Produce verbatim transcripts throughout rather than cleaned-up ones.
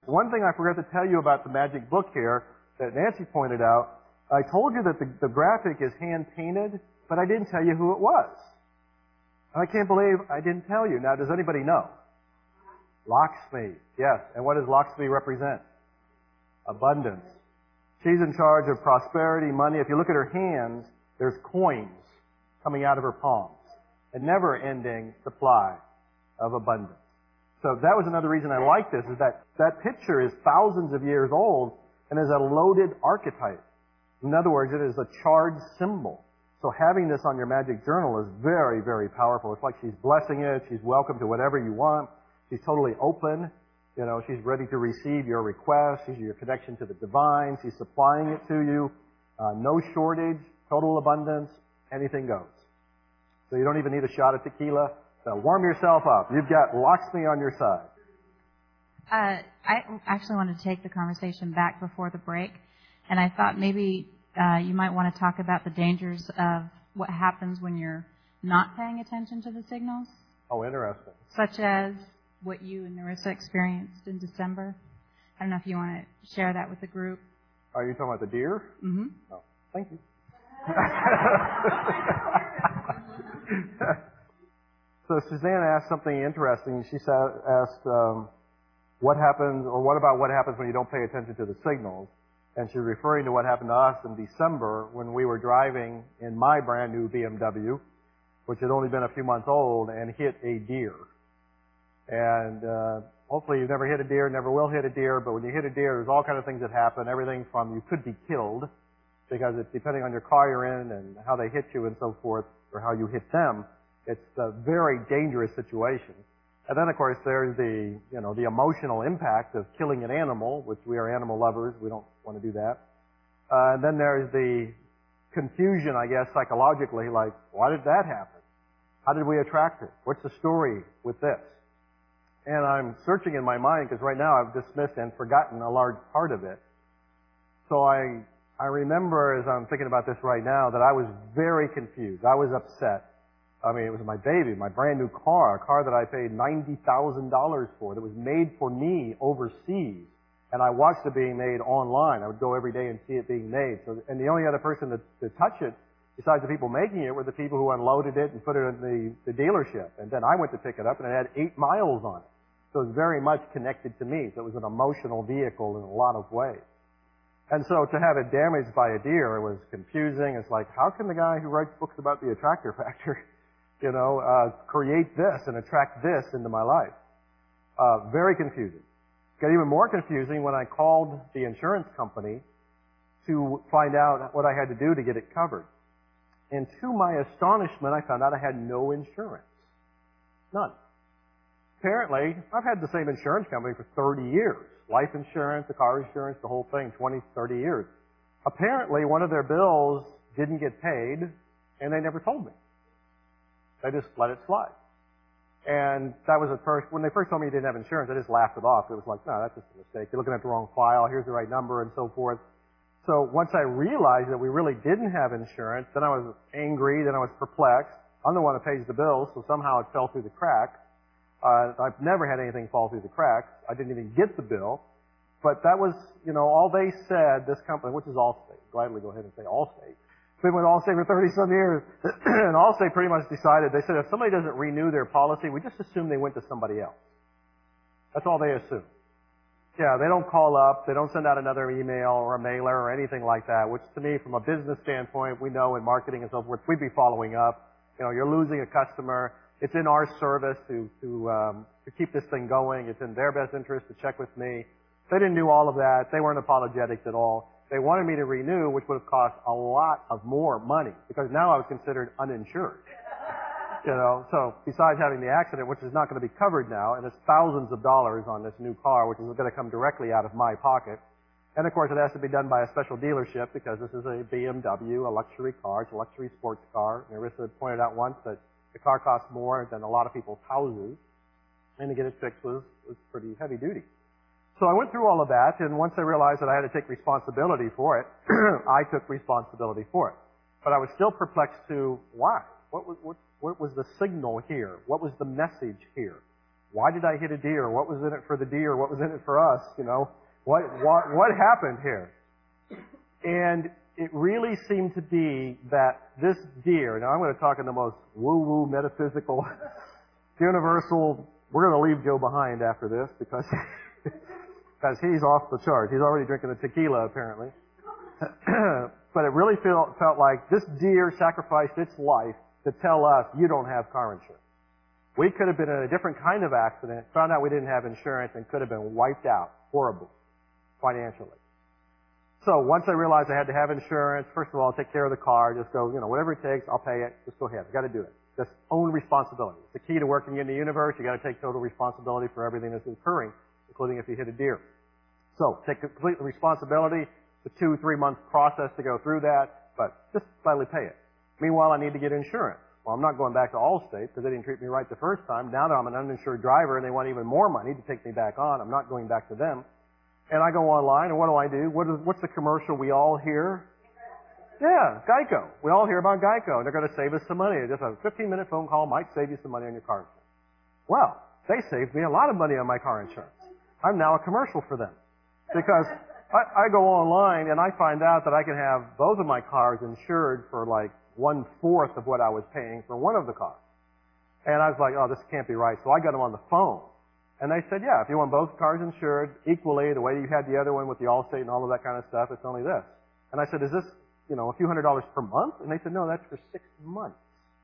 One thing I forgot to tell you about the magic book here that Nancy pointed out, I told you that the, the graphic is hand-painted, but I didn't tell you who it was. And I can't believe I didn't tell you. Now, does anybody know? Lakshmi, yes. And what does Lakshmi represent? Abundance. She's in charge of prosperity, money. If you look at her hands, there's coins coming out of her palms. A never-ending supply of abundance. So that was another reason I like this, is that that picture is thousands of years old and is a loaded archetype. In other words, it is a charged symbol. So having this on your magic journal is very, very powerful. It's like she's blessing it. She's welcome to whatever you want. She's totally open. You know, she's ready to receive your request. She's your connection to the divine. She's supplying it to you. Uh, no shortage, total abundance, anything goes. So you don't even need a shot of tequila. So warm yourself up. You've got Lakshmi on your side. Uh, I actually wanted to take the conversation back before the break, and I thought maybe uh, you might want to talk about the dangers of what happens when you're not paying attention to the signals. Oh, interesting. Such as what you and Narissa experienced in December. I don't know if you want to share that with the group. Are you talking about the deer? Mm-hmm. Oh, thank you. So Suzanne asked something interesting. She asked, um, what happens, or what about what happens when you don't pay attention to the signals? And she's referring to what happened to us in December when we were driving in my brand new B M W, which had only been a few months old, and hit a deer. And uh, hopefully you've never hit a deer, never will hit a deer, but when you hit a deer, there's all kinds of things that happen. Everything from you could be killed, because it's depending on your car you're in and how they hit you and so forth, or how you hit them. It's a very dangerous situation. And then, of course, there's the, you know, the emotional impact of killing an animal, which we are animal lovers. We don't want to do that. Uh, and then there's the confusion, I guess, psychologically, like, why did that happen? How did we attract it? What's the story with this? And I'm searching in my mind, because right now I've dismissed and forgotten a large part of it. So I, I remember, as I'm thinking about this right now, that I was very confused. I was upset. I mean, it was my baby, my brand new car, a car that I paid ninety thousand dollars for, that was made for me overseas. And I watched it being made online. I would go every day and see it being made. So, and the only other person to, to touch it, besides the people making it, were the people who unloaded it and put it in the, the dealership. And then I went to pick it up, and it had eight miles on it. So it was very much connected to me. So it was an emotional vehicle in a lot of ways. And so to have it damaged by a deer, it was confusing. It's like, how can the guy who writes books about the attractor factor, you know, uh, create this and attract this into my life? Uh, very confusing. It got even more confusing when I called the insurance company to find out what I had to do to get it covered. And to my astonishment, I found out I had no insurance. None. Apparently, I've had the same insurance company for thirty years. Life insurance, the car insurance, the whole thing, twenty, thirty years. Apparently, one of their bills didn't get paid, and they never told me. They just let it slide. And that was at first, when they first told me you didn't have insurance, I just laughed it off. It was like, no, that's just a mistake. You're looking at the wrong file. Here's the right number and so forth. So once I realized that we really didn't have insurance, then I was angry, then I was perplexed. I'm the one that pays the bills, so somehow it fell through the cracks. Uh, I've never had anything fall through the cracks. I didn't even get the bill. But that was, you know, all they said, this company, which is Allstate. Gladly go ahead and say Allstate. Been with Allstate for thirty-some years, and Allstate pretty much decided, they said if somebody doesn't renew their policy, we just assume they went to somebody else. That's all they assume. Yeah, they don't call up, they don't send out another email or a mailer or anything like that, which to me, from a business standpoint, we know in marketing and so forth, we'd be following up. You know, you're losing a customer. It's in our service to, to, um, to keep this thing going. It's in their best interest to check with me. They didn't do all of that. They weren't apologetics at all. They wanted me to renew, which would have cost a lot of more money, because now I was considered uninsured. You know, so besides having the accident, which is not going to be covered now, and it's thousands of dollars on this new car, which is going to come directly out of my pocket. And of course, it has to be done by a special dealership, because this is a B M W, a luxury car. It's a luxury sports car. Narissa pointed out once that the car costs more than a lot of people's houses, and to get it fixed was, was pretty heavy duty. So I went through all of that, and once I realized that I had to take responsibility for it, I took responsibility for it. But I was still perplexed to why. What was, what, what was the signal here? What was the message here? Why did I hit a deer? What was in it for the deer? What was in it for us? You know, what, what, what happened here? And it really seemed to be that this deer, now I'm going to talk in the most woo-woo, metaphysical, universal, we're going to leave Joe behind after this because, because he's off the charts. He's already drinking the tequila, apparently. But it really felt, felt like this deer sacrificed its life to tell us, you don't have car insurance. We could have been in a different kind of accident, found out we didn't have insurance, and could have been wiped out horribly financially. So once I realized I had to have insurance, first of all, take care of the car, just go, you know, whatever it takes, I'll pay it, just go ahead. I've got to do it. Just own responsibility. It's the key to working in the universe. You've got to take total responsibility for everything that's occurring, including if you hit a deer. So take complete responsibility. It's a two, three month process to go through that, but just gladly pay it. Meanwhile, I need to get insurance. Well, I'm not going back to Allstate because they didn't treat me right the first time. Now that I'm an uninsured driver and they want even more money to take me back on, I'm not going back to them. And I go online, and what do I do? What is, what's the commercial we all hear? Yeah, Geico. We all hear about Geico, and they're going to save us some money. Just a fifteen minute phone call might save you some money on your car insurance. Well, they saved me a lot of money on my car insurance. I'm now a commercial for them. Because I, I go online, and I find out that I can have both of my cars insured for like one-fourth of what I was paying for one of the cars. And I was like, oh, this can't be right. So I got them on the phone. And they said, yeah, if you want both cars insured equally, the way you had the other one with the Allstate and all of that kind of stuff, it's only this. And I said, is this, you know, a few hundred dollars per month? And they said, no, that's for six months.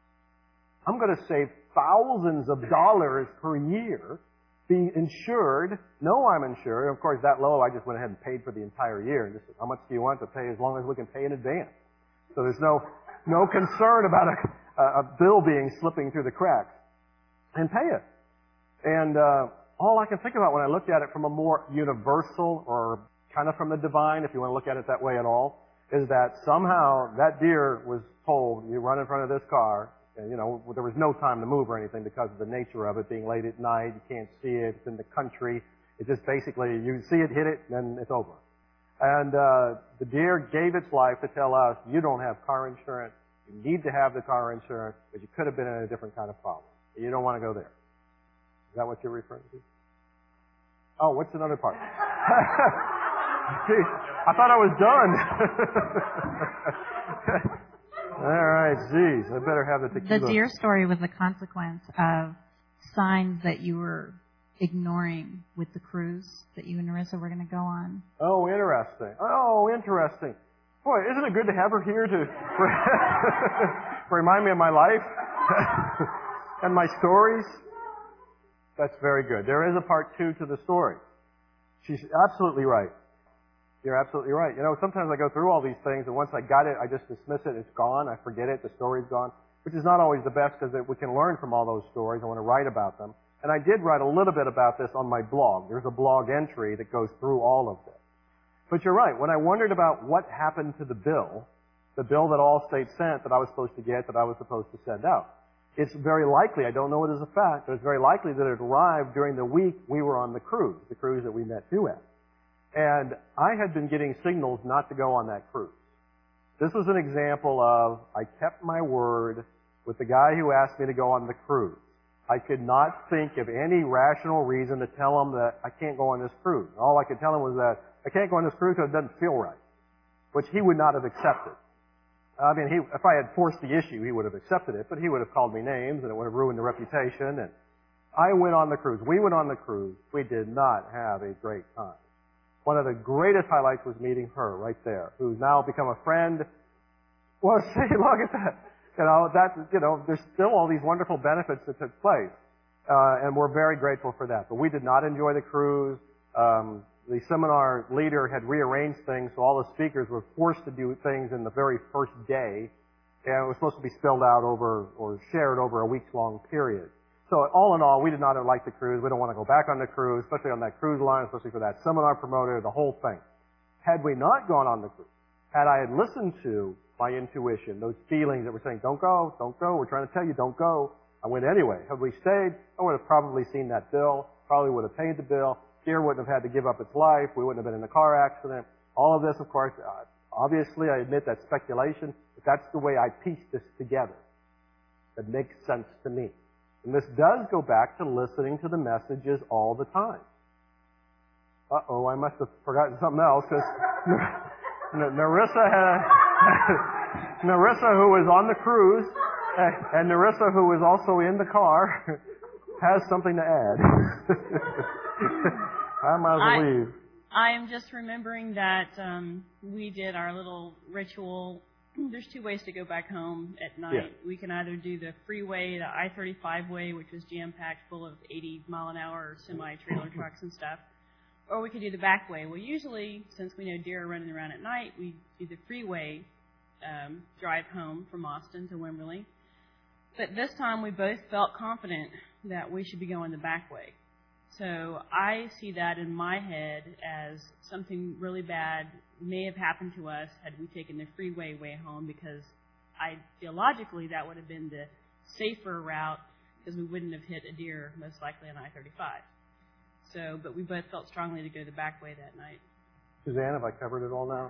I'm going to save thousands of dollars per year, be insured, know I'm insured. Of course, that low, I just went ahead and paid for the entire year. And just said, how much do you want to pay as long as we can pay in advance? So there's no, no concern about a, a bill being slipping through the cracks. And pay it. And, uh, all I can think about when I looked at it from a more universal or kind of from the divine, if you want to look at it that way at all, is that somehow that deer was told, you run in front of this car, and, you know, there was no time to move or anything because of the nature of it being late at night. You can't see it. It's in the country. It just basically, you see it, hit it, and then it's over. And uh, the deer gave its life to tell us, you don't have car insurance. You need to have the car insurance, but you could have been in a different kind of problem. You don't want to go there. Is that what you're referring to? Oh, what's another part? Gee, I thought I was done. All right, geez, I better have the tequila. The deer story was a consequence of signs that you were ignoring with the cruise that you and Narissa were going to go on. Oh, interesting. Oh, interesting. Boy, isn't it good to have her here to remind me of my life and my stories? That's very good. There is a part two to the story. She's absolutely right. You're absolutely right. You know, sometimes I go through all these things, and once I got it, I just dismiss it. It's gone. I forget it. The story's gone, which is not always the best because we can learn from all those stories. I want to write about them. And I did write a little bit about this on my blog. There's a blog entry that goes through all of this. But you're right. When I wondered about what happened to the bill, the bill that Allstate sent that I was supposed to get, that I was supposed to send out, it's very likely, I don't know it as a fact, but it's very likely that it arrived during the week we were on the cruise, the cruise that we met you at. And I had been getting signals not to go on that cruise. This was an example of, I kept my word with the guy who asked me to go on the cruise. I could not think of any rational reason to tell him that I can't go on this cruise. All I could tell him was that I can't go on this cruise because it doesn't feel right, which he would not have accepted. I mean, he, if I had forced the issue, he would have accepted it, but he would have called me names and it would have ruined the reputation. And I went on the cruise. We went on the cruise. We did not have a great time. One of the greatest highlights was meeting her right there, who's now become a friend. Well, see, look at that. You know, that, you know, there's still all these wonderful benefits that took place. Uh, and we're very grateful for that. But we did not enjoy the cruise. Um, The seminar leader had rearranged things, so all the speakers were forced to do things in the very first day, and it was supposed to be spilled out over, or shared over a weeks-long period. So all in all, we did not like the cruise. We don't want to go back on the cruise, especially on that cruise line, especially for that seminar promoter, the whole thing. Had we not gone on the cruise, had I had listened to my intuition, those feelings that were saying, don't go, don't go, we're trying to tell you, don't go, I went anyway. Had we stayed, I would have probably seen that bill, probably would have paid the bill. Deer wouldn't have had to give up its life. We wouldn't have been in a car accident. All of this, of course, uh, obviously, I admit that's speculation, but that's the way I pieced this together. That makes sense to me. And this does go back to listening to the messages all the time. Uh-oh, I must have forgotten something else, because Narissa had, Narissa, who was on the cruise, and Narissa, who was also in the car, has something to add. I might as well I, leave. I am just remembering that um, we did our little ritual. There's two ways to go back home at night. Yeah. We can either do the freeway, the I thirty-five way, which was jam-packed full of eighty mile an hour semi-trailer trucks and stuff, or we could do the back way. Well, usually, since we know deer are running around at night, we do the freeway um, drive home from Austin to Wimberley. But this time, we both felt confident that we should be going the back way. So I see that in my head as something really bad may have happened to us had we taken the freeway way home, because ideologically that would have been the safer route, because we wouldn't have hit a deer most likely on I thirty-five. So, but we both felt strongly to go the back way that night. Suzanne, have I covered it all now?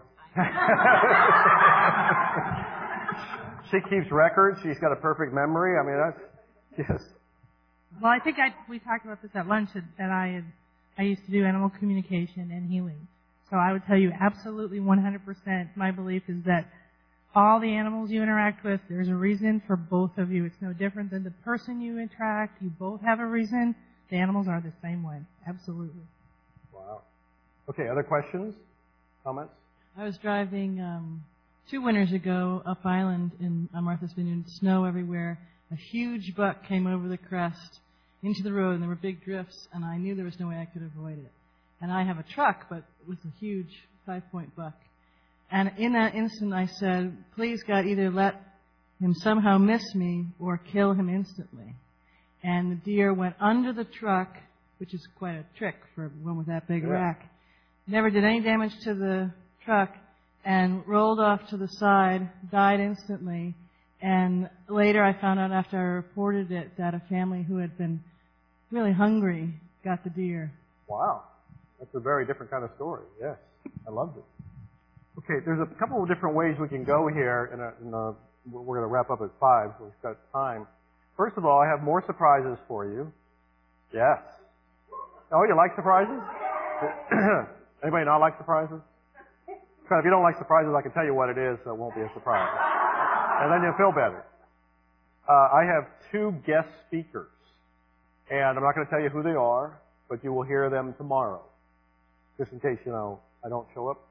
She keeps records. She's got a perfect memory. I mean, that's, yes. Well, I think I, we talked about this at lunch, that, that I had, I used to do animal communication and healing. So I would tell you absolutely one hundred percent my belief is that all the animals you interact with, there's a reason for both of you. It's no different than the person you interact. You both have a reason. The animals are the same way. Absolutely. Wow. Okay, other questions? Comments? I was driving um, two winters ago up island in on Martha's Vineyard, snow everywhere. A huge buck came over the crest into the road, and there were big drifts, and I knew there was no way I could avoid it. And I have a truck, but it was a huge five-point buck. And in that instant, I said, please, God, either let him somehow miss me or kill him instantly. And the deer went under the truck, which is quite a trick for one with that big yeah. rack. Never did any damage to the truck, and rolled off to the side, died instantly. And later I found out after I reported it that a family who had been really hungry got the deer. Wow. That's a very different kind of story. Yes. I loved it. Okay, there's a couple of different ways we can go here, and in a, we're going to wrap up at five, so we've got time. First of all, I have more surprises for you. Yes. Oh, you like surprises? Anybody not like surprises? Because if you don't like surprises, I can tell you what it is, so it won't be a surprise. And then you'll feel better. Uh, I have two guest speakers. And I'm not going to tell you who they are, but you will hear them tomorrow. Just in case, you know, I don't show up.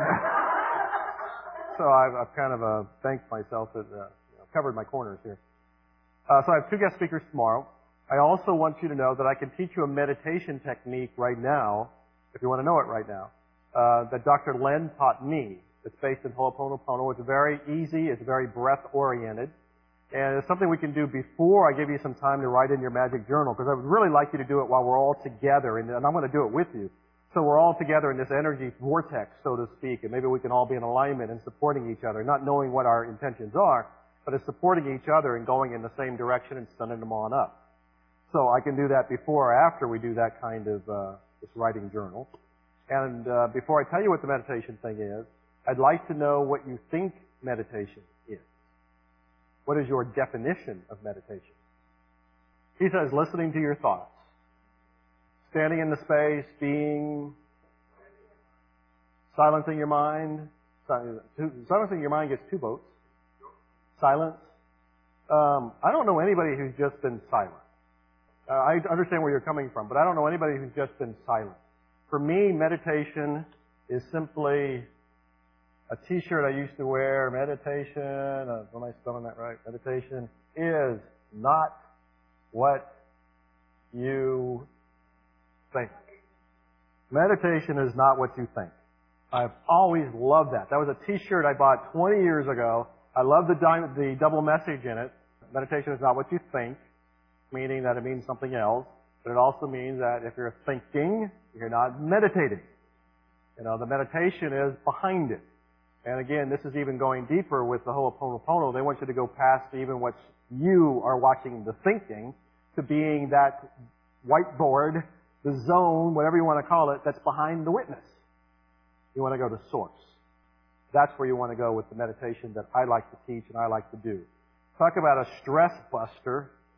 So I've, I've kind of uh, thanked myself that uh, you know, covered my corners here. Uh, so I have two guest speakers tomorrow. I also want you to know that I can teach you a meditation technique right now, if you want to know it right now, uh, that Doctor Len taught me. It's based in Ho'oponopono. It's very easy. It's very breath-oriented. And it's something we can do before I give you some time to write in your magic journal, because I would really like you to do it while we're all together, and, and I'm going to do it with you. So we're all together in this energy vortex, so to speak, and maybe we can all be in alignment and supporting each other, not knowing what our intentions are, but it's supporting each other and going in the same direction and sending them on up. So I can do that before or after we do that kind of uh, this writing journal. And uh, before I tell you what the meditation thing is, I'd like to know what you think meditation is. What is your definition of meditation? He says listening to your thoughts. Standing in the space, being, silencing your mind. Silencing your mind gets two votes. Silence. Um, I don't know anybody who's just been silent. Uh, I understand where you're coming from, but I don't know anybody who's just been silent. For me, meditation is simply a T-shirt I used to wear. Meditation, uh, am I spelling that right? Meditation is not what you think. Meditation is not what you think. I've always loved that. That was a T-shirt I bought twenty years ago. I love the, di- the double message in it. Meditation is not what you think, meaning that it means something else. But it also means that if you're thinking, you're not meditating. You know, the meditation is behind it. And again, this is even going deeper with the Ho'oponopono. They want you to go past even what you are watching the thinking to being that whiteboard, the zone, whatever you want to call it, that's behind the witness. You want to go to source. That's where you want to go with the meditation that I like to teach and I like to do. Talk about a stress buster.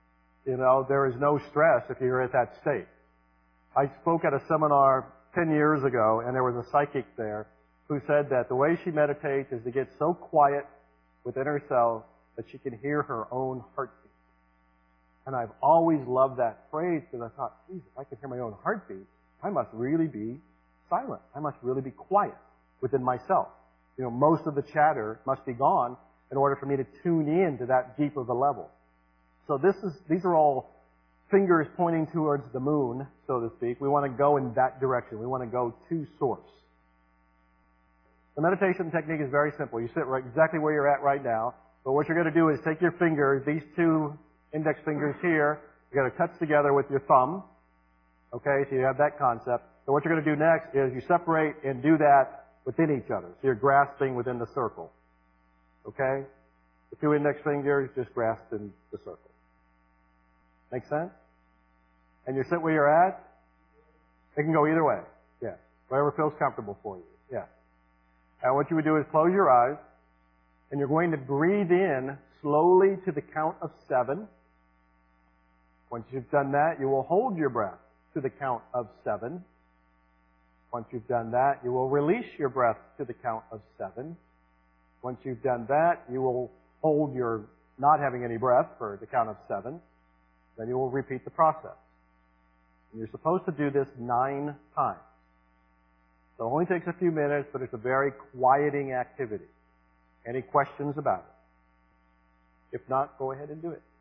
You know, there is no stress if you're at that state. I spoke at a seminar ten years ago, and there was a psychic there who said that the way she meditates is to get so quiet within herself that she can hear her own heartbeat. And I've always loved that phrase because I thought, geez, if I can hear my own heartbeat, I must really be silent. I must really be quiet within myself. You know, most of the chatter must be gone in order for me to tune in to that deep of a level. So this is, these are all fingers pointing towards the moon, so to speak. We want to go in that direction. We want to go to source. The meditation technique is very simple. You sit right exactly where you're at right now, but what you're going to do is take your fingers, these two index fingers here, you're going to touch together with your thumb. Okay, so you have that concept. So what you're going to do next is you separate and do that within each other. So you're grasping within the circle. Okay? The two index fingers just grasp in the circle. Make sense? And you sit where you're at. It can go either way. Yeah. Whatever feels comfortable for you. Yeah. And what you would do is close your eyes, and you're going to breathe in slowly to the count of seven. Once you've done that, you will hold your breath to the count of seven. Once you've done that, you will release your breath to the count of seven. Once you've done that, you will hold your not having any breath for the count of seven. Then you will repeat the process. And you're supposed to do this nine times. So it only takes a few minutes, but it's a very quieting activity. Any questions about it? If not, go ahead and do it.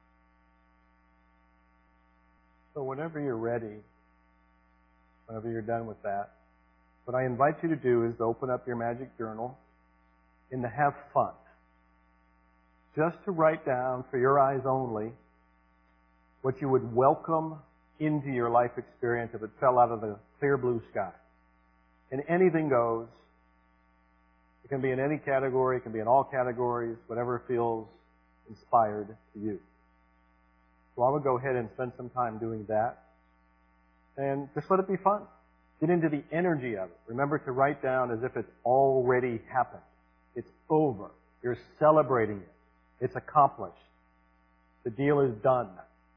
So whenever you're ready, whenever you're done with that, what I invite you to do is to open up your magic journal and to have fun. Just to write down, for your eyes only, what you would welcome into your life experience if it fell out of the clear blue sky. And anything goes. It can be in any category. It can be in all categories, whatever feels inspired to you. So I would go ahead and spend some time doing that. And just let it be fun. Get into the energy of it. Remember to write down as if it's already happened. It's over. You're celebrating it. It's accomplished. The deal is done.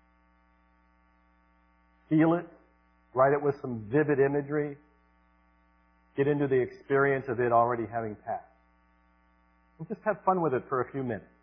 Feel it. Write it with some vivid imagery. Get into the experience of it already having passed. And just have fun with it for a few minutes.